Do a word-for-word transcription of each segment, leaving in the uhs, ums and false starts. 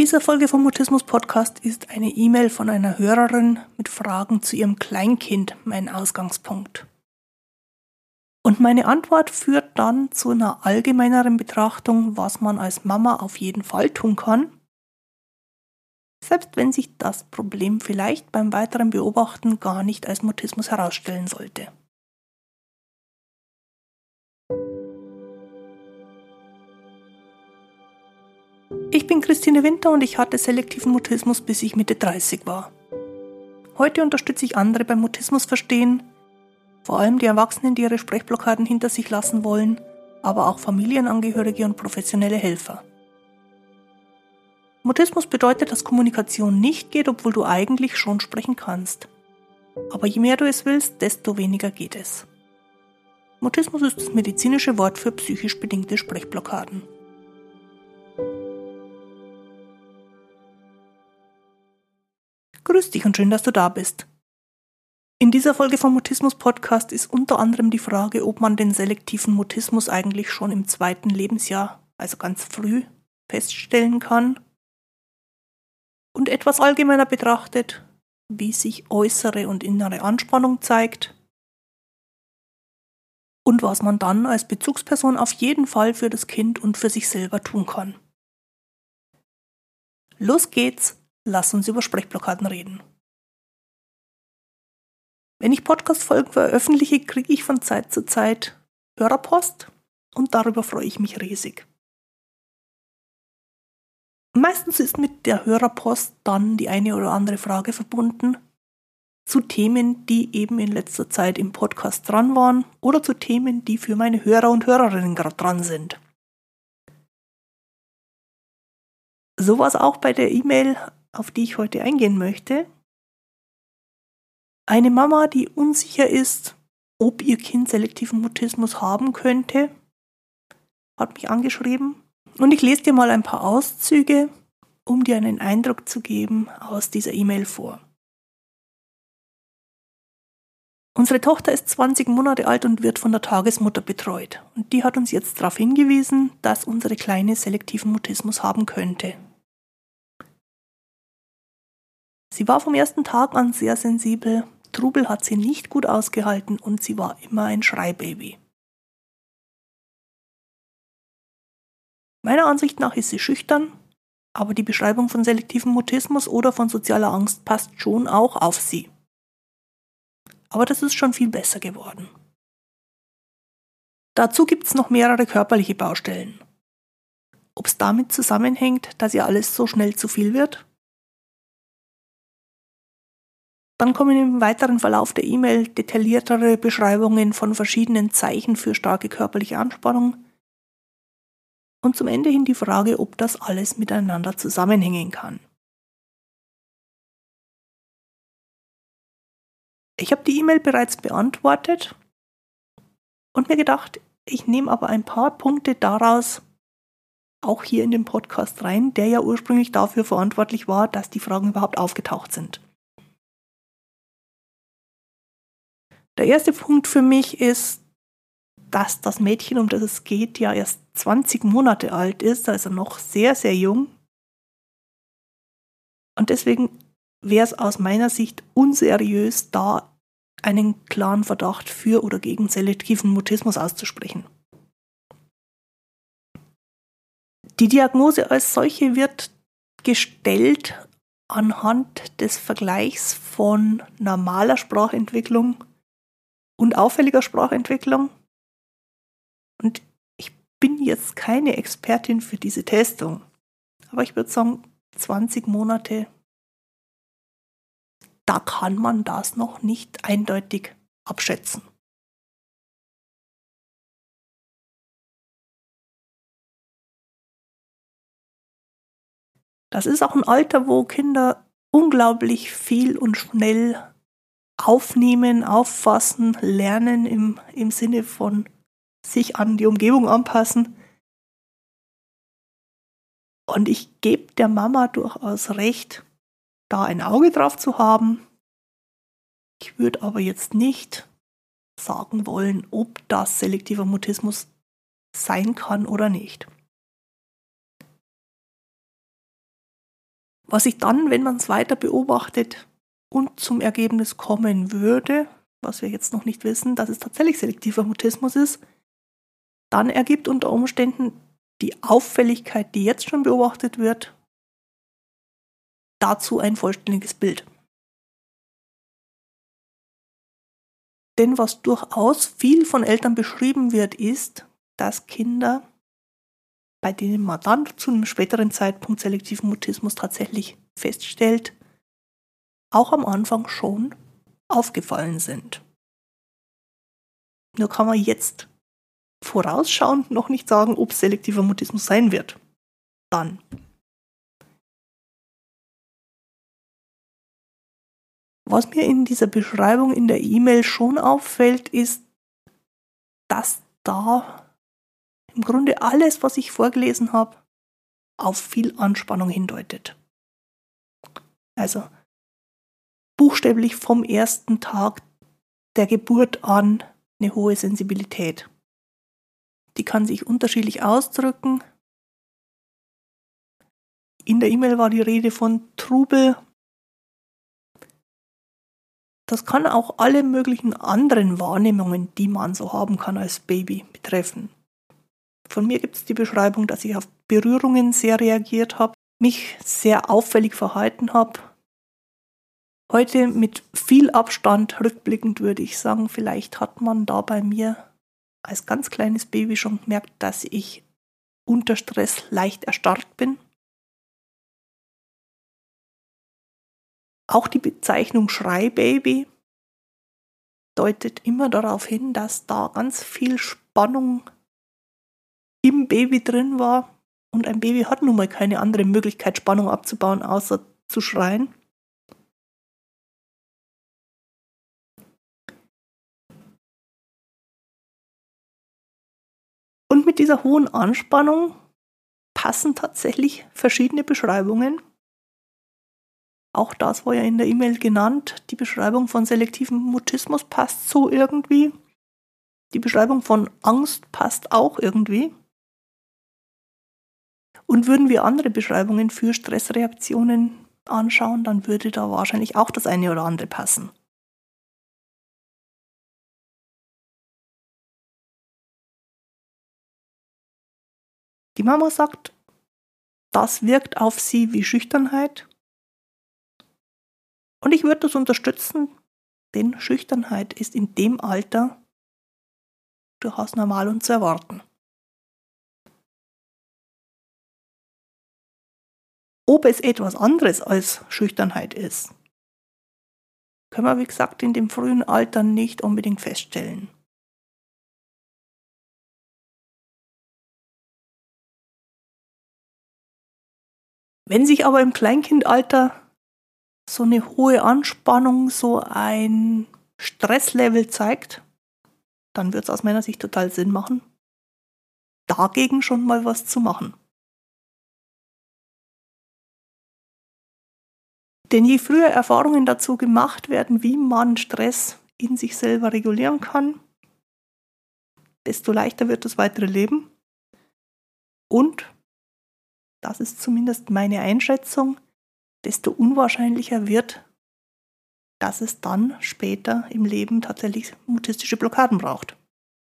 dieser Folge vom Mutismus Podcast ist eine E-Mail von einer Hörerin mit Fragen zu ihrem Kleinkind mein Ausgangspunkt. Und meine Antwort führt dann zu einer allgemeineren Betrachtung, was man als Mama auf jeden Fall tun kann, selbst wenn sich das Problem vielleicht beim weiteren Beobachten gar nicht als Mutismus herausstellen sollte. Ich bin Christine Winter und ich hatte selektiven Mutismus, bis ich Mitte dreißig war. Heute unterstütze ich andere beim Mutismus verstehen, vor allem die Erwachsenen, die ihre Sprechblockaden hinter sich lassen wollen, aber auch Familienangehörige und professionelle Helfer. Mutismus bedeutet, dass Kommunikation nicht geht, obwohl du eigentlich schon sprechen kannst. Aber je mehr du es willst, desto weniger geht es. Mutismus ist das medizinische Wort für psychisch bedingte Sprechblockaden. Grüß dich und schön, dass du da bist. In dieser Folge vom Mutismus Podcast ist unter anderem die Frage, ob man den selektiven Mutismus eigentlich schon im zweiten Lebensjahr, also ganz früh, feststellen kann. Und etwas allgemeiner betrachtet, wie sich äußere und innere Anspannung zeigt und was man dann als Bezugsperson auf jeden Fall für das Kind und für sich selber tun kann. Los geht's, lass uns über Sprechblockaden reden. Wenn ich Podcast-Folgen veröffentliche, kriege ich von Zeit zu Zeit Hörerpost und darüber freue ich mich riesig. Meistens ist mit der Hörerpost dann die eine oder andere Frage verbunden zu Themen, die eben in letzter Zeit im Podcast dran waren oder zu Themen, die für meine Hörer und Hörerinnen gerade dran sind. So war es auch bei der E-Mail, auf die ich heute eingehen möchte. Eine Mama, die unsicher ist, ob ihr Kind selektiven Mutismus haben könnte, hat mich angeschrieben. Und ich lese dir mal ein paar Auszüge, um dir einen Eindruck zu geben aus dieser E-Mail vor. Unsere Tochter ist zwanzig Monate alt und wird von der Tagesmutter betreut. Und die hat uns jetzt darauf hingewiesen, dass unsere Kleine selektiven Mutismus haben könnte. Sie war vom ersten Tag an sehr sensibel, Trubel hat sie nicht gut ausgehalten und sie war immer ein Schreibaby. Meiner Ansicht nach ist sie schüchtern, aber die Beschreibung von selektivem Mutismus oder von sozialer Angst passt schon auch auf sie. Aber das ist schon viel besser geworden. Dazu gibt es noch mehrere körperliche Baustellen. Ob es damit zusammenhängt, dass ihr alles so schnell zu viel wird? Dann kommen im weiteren Verlauf der E-Mail detailliertere Beschreibungen von verschiedenen Zeichen für starke körperliche Anspannung und zum Ende hin die Frage, ob das alles miteinander zusammenhängen kann. Ich habe die E-Mail bereits beantwortet und mir gedacht, ich nehme aber ein paar Punkte daraus auch hier in den Podcast rein, der ja ursprünglich dafür verantwortlich war, dass die Fragen überhaupt aufgetaucht sind. Der erste Punkt für mich ist, dass das Mädchen, um das es geht, ja erst zwanzig Monate alt ist, also noch sehr, sehr jung. Und deswegen wäre es aus meiner Sicht unseriös, da einen klaren Verdacht für oder gegen selektiven Mutismus auszusprechen. Die Diagnose als solche wird gestellt anhand des Vergleichs von normaler Sprachentwicklung und auffälliger Sprachentwicklung. Und ich bin jetzt keine Expertin für diese Testung, aber ich würde sagen, zwanzig Monate, da kann man das noch nicht eindeutig abschätzen. Das ist auch ein Alter, wo Kinder unglaublich viel und schnell aufnehmen, auffassen, lernen im, im Sinne von sich an die Umgebung anpassen. Und ich gebe der Mama durchaus recht, da ein Auge drauf zu haben. Ich würde aber jetzt nicht sagen wollen, ob das selektiver Mutismus sein kann oder nicht. Was ich dann, wenn man es weiter beobachtet und zum Ergebnis kommen würde, was wir jetzt noch nicht wissen, dass es tatsächlich selektiver Mutismus ist, dann ergibt unter Umständen die Auffälligkeit, die jetzt schon beobachtet wird, dazu ein vollständiges Bild. Denn was durchaus viel von Eltern beschrieben wird, ist, dass Kinder, bei denen man dann zu einem späteren Zeitpunkt selektiven Mutismus tatsächlich feststellt, auch am Anfang schon aufgefallen sind. Nur kann man jetzt vorausschauend noch nicht sagen, ob es selektiver Mutismus sein wird. Dann. Was mir in dieser Beschreibung in der E-Mail schon auffällt, ist, dass da im Grunde alles, was ich vorgelesen habe, auf viel Anspannung hindeutet. Also buchstäblich vom ersten Tag der Geburt an eine hohe Sensibilität. Die kann sich unterschiedlich ausdrücken. In der E-Mail war die Rede von Trubel. Das kann auch alle möglichen anderen Wahrnehmungen, die man so haben kann als Baby, betreffen. Von mir gibt es die Beschreibung, dass ich auf Berührungen sehr reagiert habe, mich sehr auffällig verhalten habe. Heute mit viel Abstand, rückblickend würde ich sagen, vielleicht hat man da bei mir als ganz kleines Baby schon gemerkt, dass ich unter Stress leicht erstarrt bin. Auch die Bezeichnung Schreibaby deutet immer darauf hin, dass da ganz viel Spannung im Baby drin war. Und ein Baby hat nun mal keine andere Möglichkeit, Spannung abzubauen, außer zu schreien. Und mit dieser hohen Anspannung passen tatsächlich verschiedene Beschreibungen. Auch das war ja in der E-Mail genannt. Die Beschreibung von selektivem Mutismus passt so irgendwie. Die Beschreibung von Angst passt auch irgendwie. Und würden wir andere Beschreibungen für Stressreaktionen anschauen, dann würde da wahrscheinlich auch das eine oder andere passen. Die Mama sagt, das wirkt auf sie wie Schüchternheit. Und ich würde das unterstützen, denn Schüchternheit ist in dem Alter durchaus normal und zu erwarten. Ob es etwas anderes als Schüchternheit ist, können wir, wie gesagt, in dem frühen Alter nicht unbedingt feststellen. Wenn sich aber im Kleinkindalter so eine hohe Anspannung, so ein Stresslevel zeigt, dann wird es aus meiner Sicht total Sinn machen, dagegen schon mal was zu machen. Denn je früher Erfahrungen dazu gemacht werden, wie man Stress in sich selber regulieren kann, desto leichter wird das weitere Leben. Und, das ist zumindest meine Einschätzung, desto unwahrscheinlicher wird, dass es dann später im Leben tatsächlich mutistische Blockaden braucht.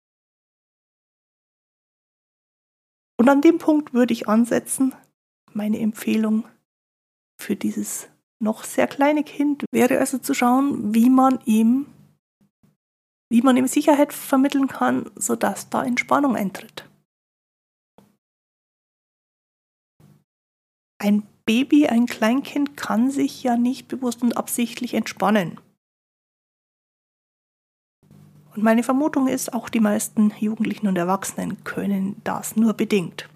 Und an dem Punkt würde ich ansetzen. Meine Empfehlung für dieses noch sehr kleine Kind wäre also zu schauen, wie man ihm, wie man ihm Sicherheit vermitteln kann, sodass da Entspannung eintritt. Ein Baby, ein Kleinkind kann sich ja nicht bewusst und absichtlich entspannen. Und meine Vermutung ist, auch die meisten Jugendlichen und Erwachsenen können das nur bedingt.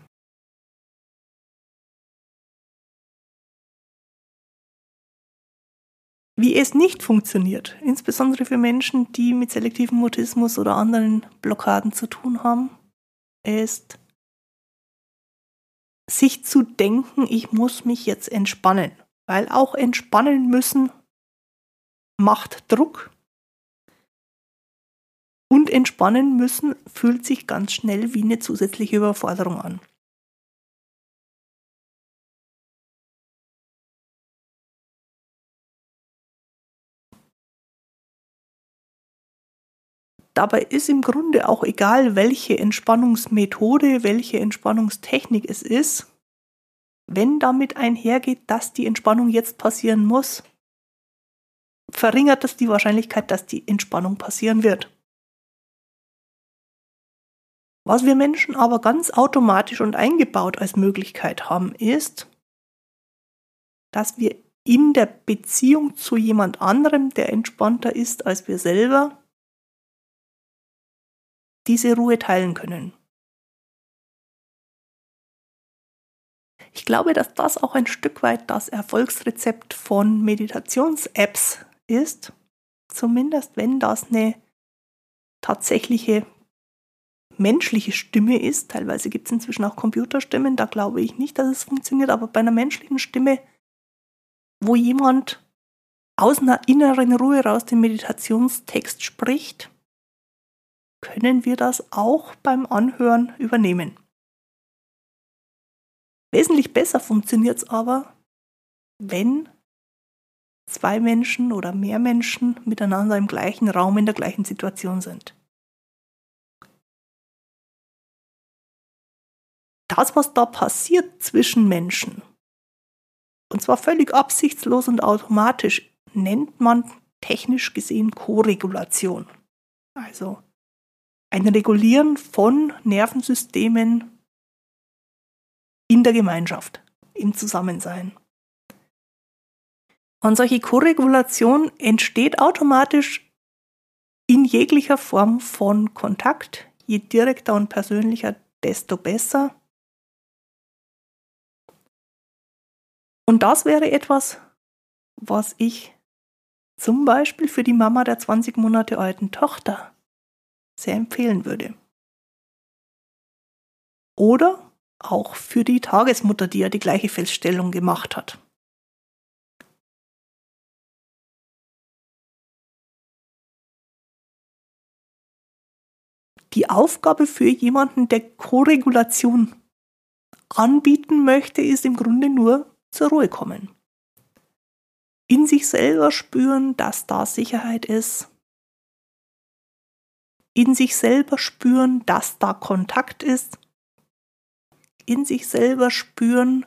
Wie es nicht funktioniert, insbesondere für Menschen, die mit selektivem Mutismus oder anderen Blockaden zu tun haben, ist, sich zu denken, ich muss mich jetzt entspannen. Weil auch entspannen müssen macht Druck. Und entspannen müssen fühlt sich ganz schnell wie eine zusätzliche Überforderung an. Dabei ist im Grunde auch egal, welche Entspannungsmethode, welche Entspannungstechnik es ist, wenn damit einhergeht, dass die Entspannung jetzt passieren muss, verringert das die Wahrscheinlichkeit, dass die Entspannung passieren wird. Was wir Menschen aber ganz automatisch und eingebaut als Möglichkeit haben, ist, dass wir in der Beziehung zu jemand anderem, der entspannter ist als wir selber, diese Ruhe teilen können. Ich glaube, dass das auch ein Stück weit das Erfolgsrezept von Meditations-Apps ist, zumindest wenn das eine tatsächliche menschliche Stimme ist. Teilweise gibt es inzwischen auch Computerstimmen, da glaube ich nicht, dass es funktioniert, aber bei einer menschlichen Stimme, wo jemand aus einer inneren Ruhe raus den Meditationstext spricht, können wir das auch beim Anhören übernehmen. Wesentlich besser funktioniert es aber, wenn zwei Menschen oder mehr Menschen miteinander im gleichen Raum in der gleichen Situation sind. Das, was da passiert zwischen Menschen, und zwar völlig absichtslos und automatisch, nennt man technisch gesehen Koregulation. Also ein Regulieren von Nervensystemen in der Gemeinschaft, im Zusammensein. Und solche Koregulation entsteht automatisch in jeglicher Form von Kontakt. Je direkter und persönlicher, desto besser. Und das wäre etwas, was ich zum Beispiel für die Mama der zwanzig Monate alten Tochter sehr empfehlen würde. Oder auch für die Tagesmutter, die ja die gleiche Feststellung gemacht hat. Die Aufgabe für jemanden, der Koregulation anbieten möchte, ist im Grunde nur zur Ruhe kommen. In sich selber spüren, dass da Sicherheit ist. In sich selber spüren, dass da Kontakt ist. In sich selber spüren,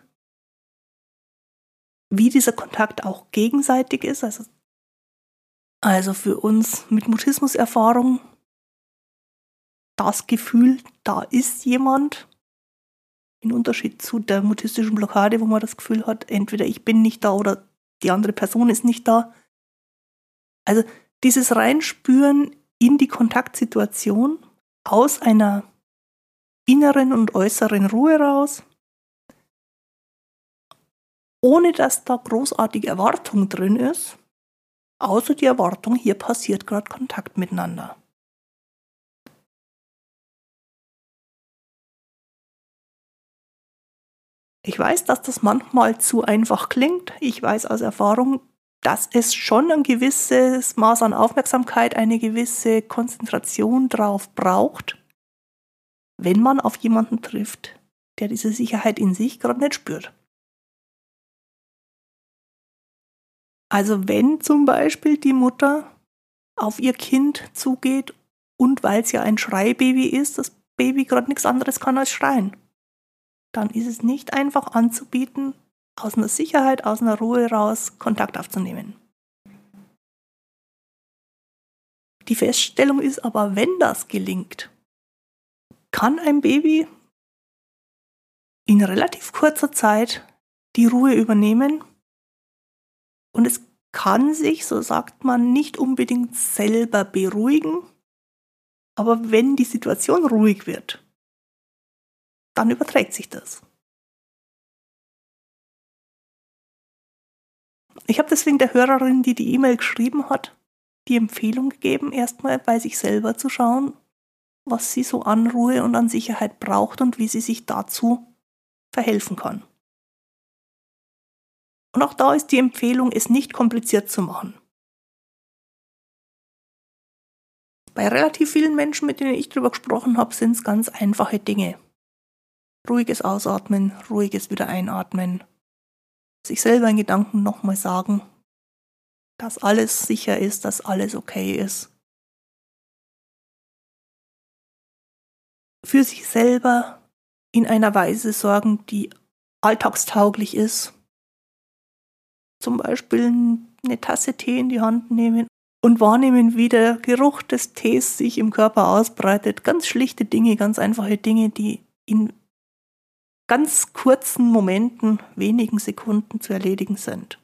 wie dieser Kontakt auch gegenseitig ist. Also, also für uns mit Mutismus-Erfahrung das Gefühl, da ist jemand, in Unterschied zu der mutistischen Blockade, wo man das Gefühl hat, entweder ich bin nicht da oder die andere Person ist nicht da. Also dieses Reinspüren in die Kontaktsituation aus einer inneren und äußeren Ruhe raus, ohne dass da großartige Erwartung drin ist, außer die Erwartung, hier passiert gerade Kontakt miteinander. Ich weiß, dass das manchmal zu einfach klingt. Ich weiß aus Erfahrung, dass es schon ein gewisses Maß an Aufmerksamkeit, eine gewisse Konzentration drauf braucht, wenn man auf jemanden trifft, der diese Sicherheit in sich gerade nicht spürt. Also wenn zum Beispiel die Mutter auf ihr Kind zugeht und weil es ja ein Schreibaby ist, das Baby gerade nichts anderes kann als schreien, dann ist es nicht einfach anzubieten, aus einer Sicherheit, aus einer Ruhe raus Kontakt aufzunehmen. Die Feststellung ist aber, wenn das gelingt, kann ein Baby in relativ kurzer Zeit die Ruhe übernehmen und es kann sich, so sagt man, nicht unbedingt selber beruhigen, aber wenn die Situation ruhig wird, dann überträgt sich das. Ich habe deswegen der Hörerin, die die E-Mail geschrieben hat, die Empfehlung gegeben, erstmal bei sich selber zu schauen, was sie so an Ruhe und an Sicherheit braucht und wie sie sich dazu verhelfen kann. Und auch da ist die Empfehlung, es nicht kompliziert zu machen. Bei relativ vielen Menschen, mit denen ich drüber gesprochen habe, sind es ganz einfache Dinge. Ruhiges Ausatmen, ruhiges wieder einatmen. Sich selber in Gedanken nochmal sagen, dass alles sicher ist, dass alles okay ist. für sich selber in einer Weise sorgen, die alltagstauglich ist. Zum Beispiel eine Tasse Tee in die Hand nehmen und wahrnehmen, wie der Geruch des Tees sich im Körper ausbreitet. Ganz schlichte Dinge, ganz einfache Dinge, die in ganz kurzen Momenten, wenigen Sekunden zu erledigen sind.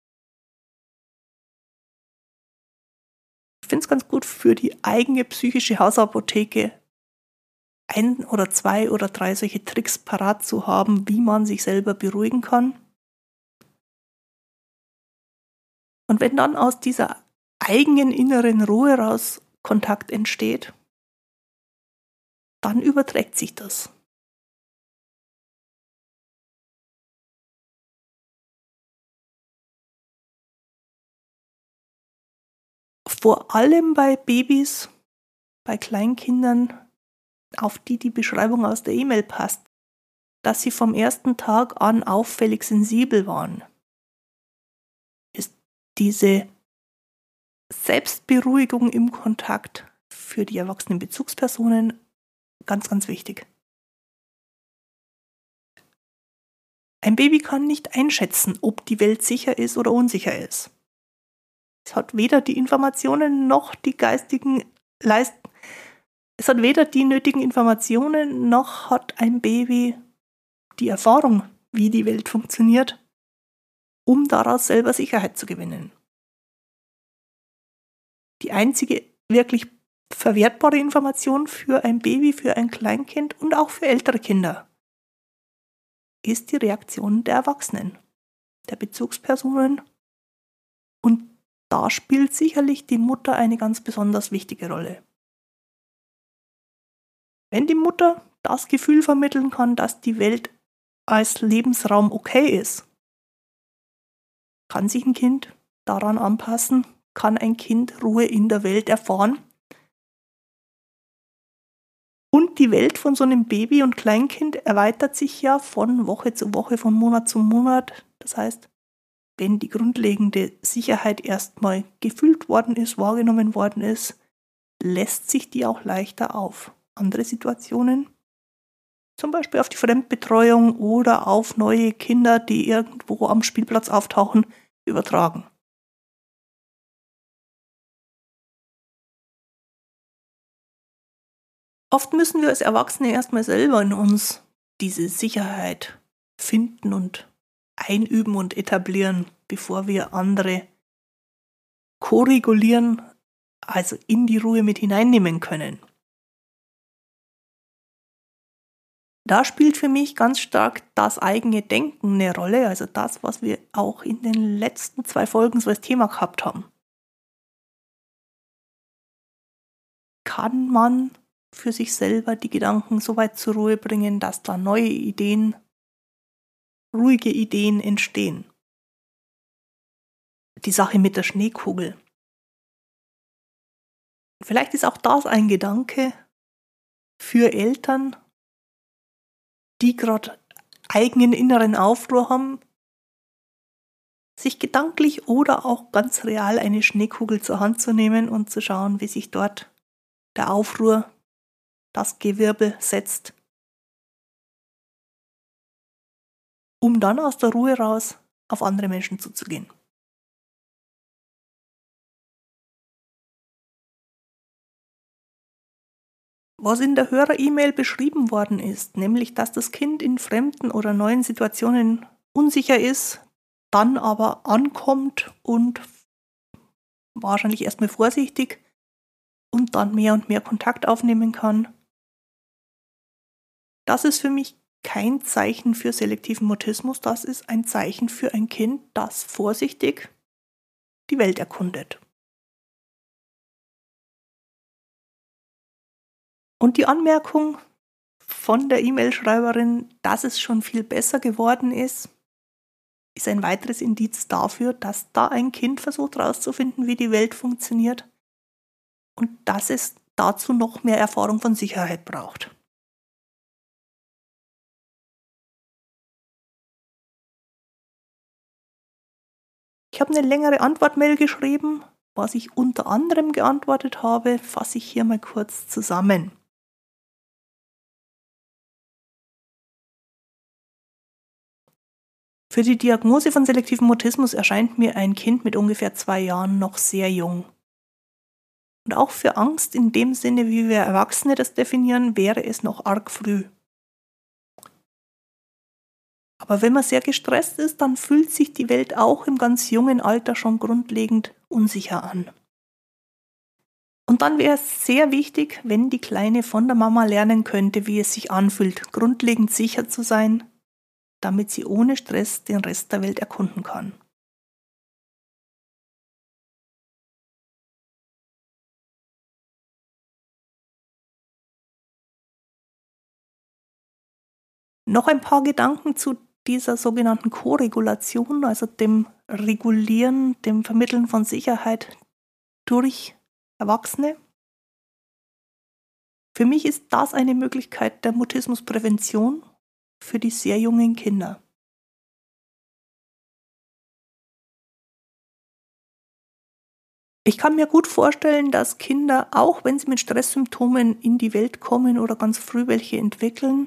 Ich finde es ganz gut für die eigene psychische Hausapotheke, ein oder zwei oder drei solche Tricks parat zu haben, wie man sich selber beruhigen kann. Und wenn dann aus dieser eigenen inneren Ruhe raus Kontakt entsteht, dann überträgt sich das. Vor allem bei Babys, bei Kleinkindern, auf die die Beschreibung aus der E-Mail passt, dass sie vom ersten Tag an auffällig sensibel waren, ist diese Selbstberuhigung im Kontakt für die erwachsenen Bezugspersonen ganz, ganz wichtig. Ein Baby kann nicht einschätzen, ob die Welt sicher ist oder unsicher ist. Es hat weder die Informationen noch die geistigen Leist Es hat weder die nötigen Informationen noch hat ein Baby die Erfahrung, wie die Welt funktioniert, um daraus selber Sicherheit zu gewinnen. Die einzige wirklich verwertbare Information für ein Baby, für ein Kleinkind und auch für ältere Kinder ist die Reaktion der Erwachsenen, der Bezugspersonen, und da spielt sicherlich die Mutter eine ganz besonders wichtige Rolle. Wenn die Mutter das Gefühl vermitteln kann, dass die Welt als Lebensraum okay ist, kann sich ein Kind daran anpassen, kann ein Kind Ruhe in der Welt erfahren. Und die Welt von so einem Baby und Kleinkind erweitert sich ja von Woche zu Woche, von Monat zu Monat. Das heißt, wenn die grundlegende Sicherheit erstmal gefühlt worden ist, wahrgenommen worden ist, lässt sich die auch leichter auf andere Situationen, zum Beispiel auf die Fremdbetreuung oder auf neue Kinder, die irgendwo am Spielplatz auftauchen, übertragen. Oft müssen wir als Erwachsene erstmal selber in uns diese Sicherheit finden und einüben und etablieren, bevor wir andere koregulieren, also in die Ruhe mit hineinnehmen können. Da spielt für mich ganz stark das eigene Denken eine Rolle, also das, was wir auch in den letzten zwei Folgen so als Thema gehabt haben. Kann man für sich selber die Gedanken so weit zur Ruhe bringen, dass da neue Ideen, ruhige Ideen entstehen? Die Sache mit der Schneekugel. Vielleicht ist auch das ein Gedanke für Eltern, die gerade eigenen inneren Aufruhr haben, sich gedanklich oder auch ganz real eine Schneekugel zur Hand zu nehmen und zu schauen, wie sich dort der Aufruhr, das Gewirbel setzt, um dann aus der Ruhe raus auf andere Menschen zuzugehen. Was in der Hörer-E-Mail beschrieben worden ist, nämlich dass das Kind in fremden oder neuen Situationen unsicher ist, dann aber ankommt und wahrscheinlich erstmal vorsichtig und dann mehr und mehr Kontakt aufnehmen kann. Das ist für mich kein Zeichen für selektiven Mutismus, das ist ein Zeichen für ein Kind, das vorsichtig die Welt erkundet. Und die Anmerkung von der E-Mail-Schreiberin, dass es schon viel besser geworden ist, ist ein weiteres Indiz dafür, dass da ein Kind versucht herauszufinden, wie die Welt funktioniert und dass es dazu noch mehr Erfahrung von Sicherheit braucht. Ich habe eine längere Antwortmail geschrieben. Was ich unter anderem geantwortet habe, fasse ich hier mal kurz zusammen. Für die Diagnose von selektivem Mutismus erscheint mir ein Kind mit ungefähr zwei Jahren noch sehr jung. Und auch für Angst in dem Sinne, wie wir Erwachsene das definieren, wäre es noch arg früh. Aber wenn man sehr gestresst ist, dann fühlt sich die Welt auch im ganz jungen Alter schon grundlegend unsicher an. Und dann wäre es sehr wichtig, wenn die Kleine von der Mama lernen könnte, wie es sich anfühlt, grundlegend sicher zu sein, damit sie ohne Stress den Rest der Welt erkunden kann. Noch ein paar Gedanken zu dieser sogenannten Koregulation, also dem Regulieren, dem Vermitteln von Sicherheit durch Erwachsene. Für mich ist das eine Möglichkeit der Mutismusprävention für die sehr jungen Kinder. Ich kann mir gut vorstellen, dass Kinder, auch wenn sie mit Stresssymptomen in die Welt kommen oder ganz früh welche entwickeln,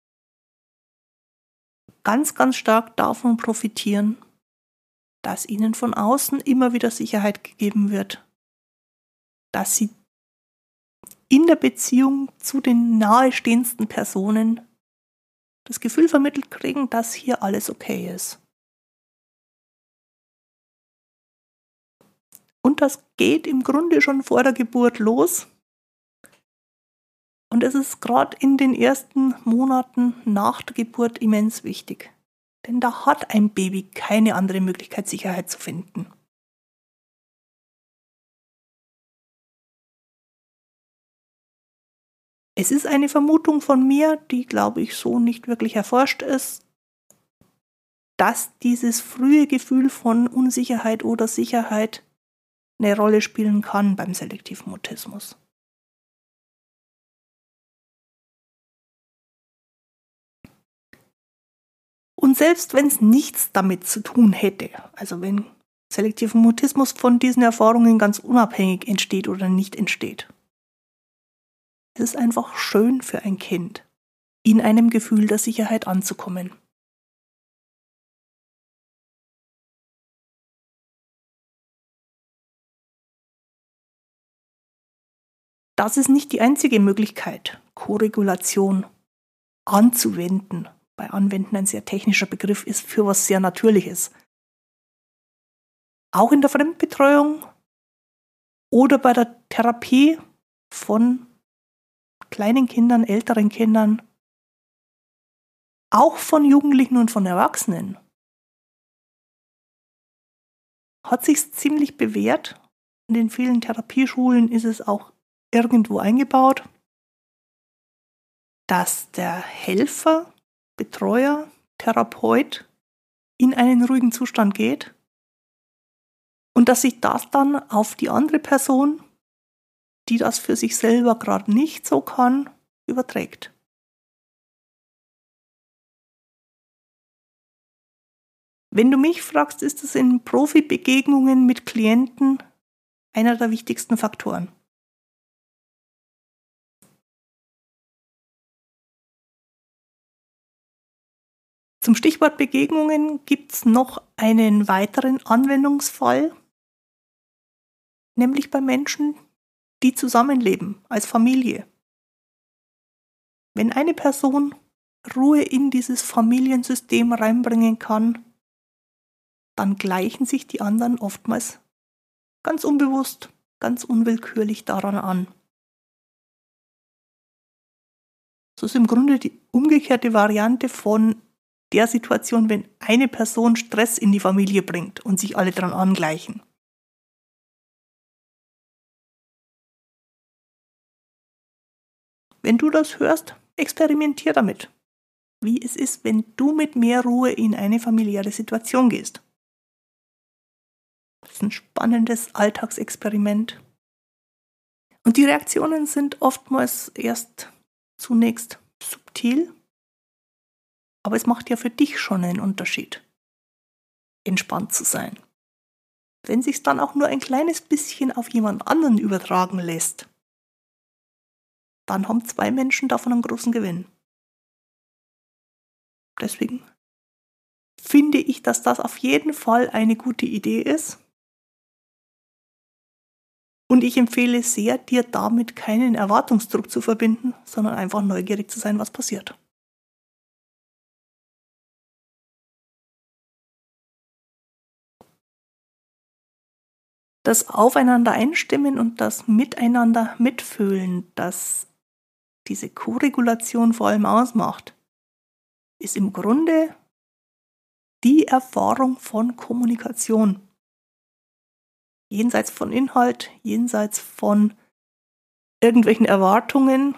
ganz, ganz stark davon profitieren, dass ihnen von außen immer wieder Sicherheit gegeben wird, dass sie in der Beziehung zu den nahestehendsten Personen das Gefühl vermittelt kriegen, dass hier alles okay ist. Und das geht im Grunde schon vor der Geburt los. Und es ist gerade in den ersten Monaten nach der Geburt immens wichtig. Denn da hat ein Baby keine andere Möglichkeit, Sicherheit zu finden. Es ist eine Vermutung von mir, die, glaube ich, so nicht wirklich erforscht ist, dass dieses frühe Gefühl von Unsicherheit oder Sicherheit eine Rolle spielen kann beim selektiven Mutismus. Und selbst wenn es nichts damit zu tun hätte, also wenn selektiver Mutismus von diesen Erfahrungen ganz unabhängig entsteht oder nicht entsteht, es ist einfach schön für ein Kind, in einem Gefühl der Sicherheit anzukommen. Das ist nicht die einzige Möglichkeit, Koregulation anzuwenden. Bei Anwenden ein sehr technischer Begriff ist für was sehr Natürliches. Auch in der Fremdbetreuung oder bei der Therapie von kleinen Kindern, älteren Kindern, auch von Jugendlichen und von Erwachsenen, hat sich's ziemlich bewährt. In den vielen Therapieschulen ist es auch irgendwo eingebaut, dass der Helfer, Betreuer, Therapeut in einen ruhigen Zustand geht und dass sich das dann auf die andere Person, die das für sich selber gerade nicht so kann, überträgt. Wenn du mich fragst, ist es in Profi-Begegnungen mit Klienten einer der wichtigsten Faktoren. Zum Stichwort Begegnungen gibt es noch einen weiteren Anwendungsfall, nämlich bei Menschen, die zusammenleben als Familie. Wenn eine Person Ruhe in dieses Familiensystem reinbringen kann, dann gleichen sich die anderen oftmals ganz unbewusst, ganz unwillkürlich daran an. Das ist im Grunde die umgekehrte Variante von der Situation, wenn eine Person Stress in die Familie bringt und sich alle daran angleichen. Wenn du das hörst, experimentier damit, wie es ist, wenn du mit mehr Ruhe in eine familiäre Situation gehst. Das ist ein spannendes Alltagsexperiment. Und die Reaktionen sind oftmals erst zunächst subtil, aber es macht ja für dich schon einen Unterschied, entspannt zu sein. Wenn sich's dann auch nur ein kleines bisschen auf jemand anderen übertragen lässt, dann haben zwei Menschen davon einen großen Gewinn. Deswegen finde ich, dass das auf jeden Fall eine gute Idee ist. Und ich empfehle sehr, dir damit keinen Erwartungsdruck zu verbinden, sondern einfach neugierig zu sein, was passiert. Das Aufeinander einstimmen und das Miteinander mitfühlen, das diese Koregulation vor allem ausmacht, ist im Grunde die Erfahrung von Kommunikation. Jenseits von Inhalt, jenseits von irgendwelchen Erwartungen,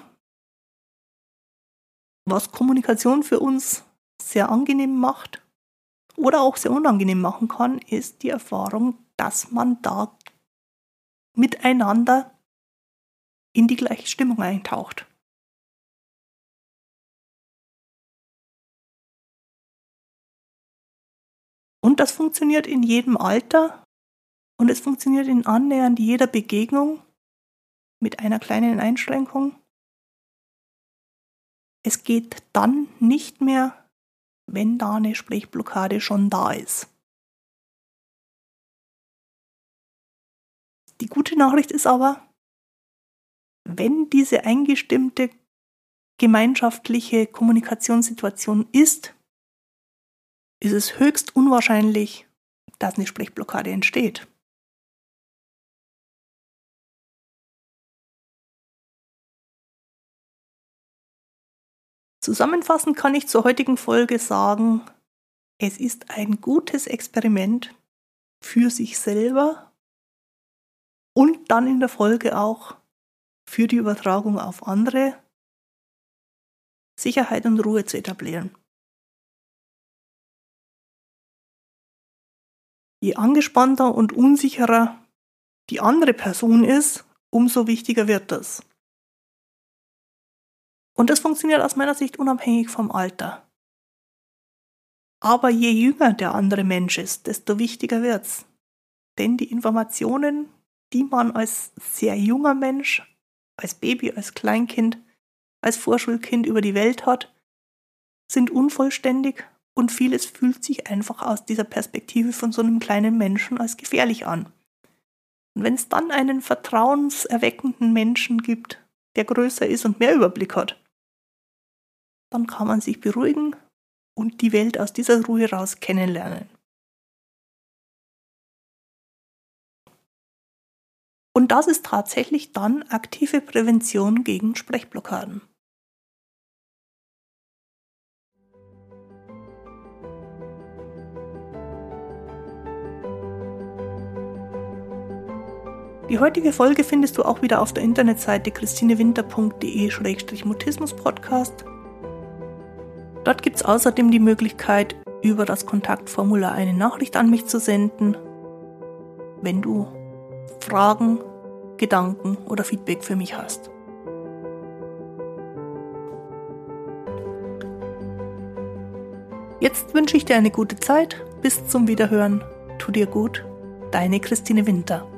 was Kommunikation für uns sehr angenehm macht oder auch sehr unangenehm machen kann, ist die Erfahrung, dass man da miteinander in die gleiche Stimmung eintaucht. Und das funktioniert in jedem Alter und es funktioniert in annähernd jeder Begegnung mit einer kleinen Einschränkung. Es geht dann nicht mehr, wenn da eine Sprechblockade schon da ist. Die gute Nachricht ist aber, wenn diese eingestimmte gemeinschaftliche Kommunikationssituation ist, ist es höchst unwahrscheinlich, dass eine Sprechblockade entsteht. Zusammenfassend kann ich zur heutigen Folge sagen, es ist ein gutes Experiment für sich selber und dann in der Folge auch für die Übertragung auf andere, Sicherheit und Ruhe zu etablieren. Je angespannter und unsicherer die andere Person ist, umso wichtiger wird das. Und das funktioniert aus meiner Sicht unabhängig vom Alter. Aber je jünger der andere Mensch ist, desto wichtiger wird's. Denn die Informationen, die man als sehr junger Mensch, als Baby, als Kleinkind, als Vorschulkind über die Welt hat, sind unvollständig und vieles fühlt sich einfach aus dieser Perspektive von so einem kleinen Menschen als gefährlich an. Und wenn es dann einen vertrauenserweckenden Menschen gibt, der größer ist und mehr Überblick hat, dann kann man sich beruhigen und die Welt aus dieser Ruhe raus kennenlernen. Und das ist tatsächlich dann aktive Prävention gegen Sprechblockaden. Die heutige Folge findest du auch wieder auf der Internetseite christinewinter punkt de slash mutismus-podcast. Dort gibt es außerdem die Möglichkeit, über das Kontaktformular eine Nachricht an mich zu senden, wenn du Fragen, Gedanken oder Feedback für mich hast. Jetzt wünsche ich dir eine gute Zeit. Bis zum Wiederhören. Tu dir gut. Deine Christine Winter.